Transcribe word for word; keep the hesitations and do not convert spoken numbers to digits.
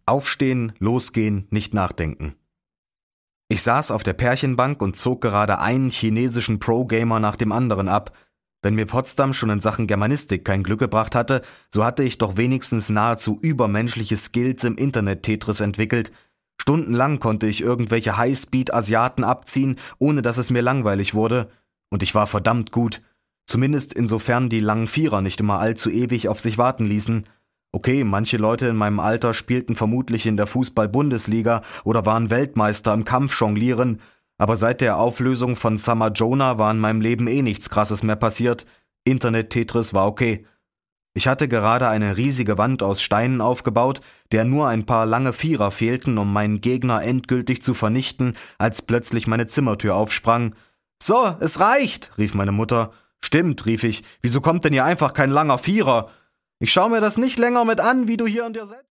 Aufstehen, losgehen, nicht nachdenken. Ich saß auf der Pärchenbank und zog gerade einen chinesischen Pro-Gamer nach dem anderen ab. Wenn mir Potsdam schon in Sachen Germanistik kein Glück gebracht hatte, so hatte ich doch wenigstens nahezu übermenschliche Skills im Internet-Tetris entwickelt. Stundenlang konnte ich irgendwelche Highspeed-Asiaten abziehen, ohne dass es mir langweilig wurde. Und ich war verdammt gut. Zumindest insofern die langen Vierer nicht immer allzu ewig auf sich warten ließen. Okay, manche Leute in meinem Alter spielten vermutlich in der Fußball-Bundesliga oder waren Weltmeister im Kampfjonglieren, aber seit der Auflösung von Summer Jonah war in meinem Leben eh nichts Krasses mehr passiert. Internet-Tetris war okay. Ich hatte gerade eine riesige Wand aus Steinen aufgebaut, der nur ein paar lange Vierer fehlten, um meinen Gegner endgültig zu vernichten, als plötzlich meine Zimmertür aufsprang. »So, es reicht«, rief meine Mutter. »Stimmt«, rief ich, »wieso kommt denn hier einfach kein langer Vierer? Ich schau mir das nicht länger mit an, wie du hier an dir selbst...«